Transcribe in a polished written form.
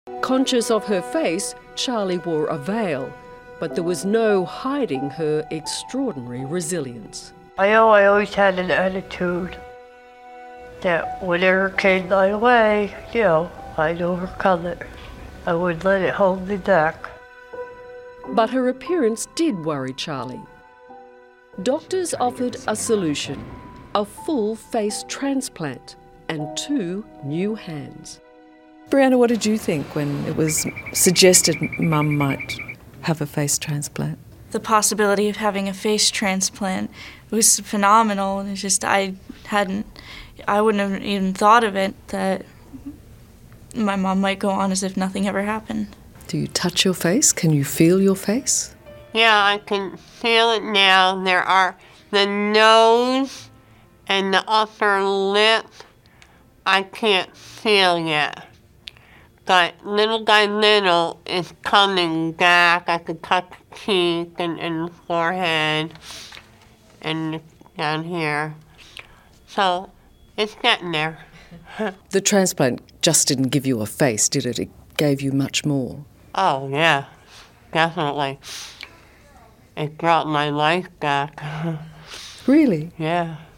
Conscious of her face, Charlie wore a veil, but there was no hiding her extraordinary resilience. I know I always had an attitude that whatever came my way, I'd overcome it. I wouldn't let it hold me back. But her appearance did worry Charlie. Doctors offered a solution, a full face transplant and 2 new hands. Brianna, what did you think when it was suggested Mum might have a face transplant? The possibility of having a face transplant was phenomenal. It's just I wouldn't have even thought of it, that my mom might go on as if nothing ever happened. Do you touch your face? Can you feel your face? Yeah, I can feel it now. There are the nose and the upper lip I can't feel yet. But little by little is coming back. I can touch the cheek and the forehead and down here. So it's getting there. The transplant just didn't give you a face, did it? It gave you much more. Oh, yeah, definitely. It brought my life back. Really? Yeah.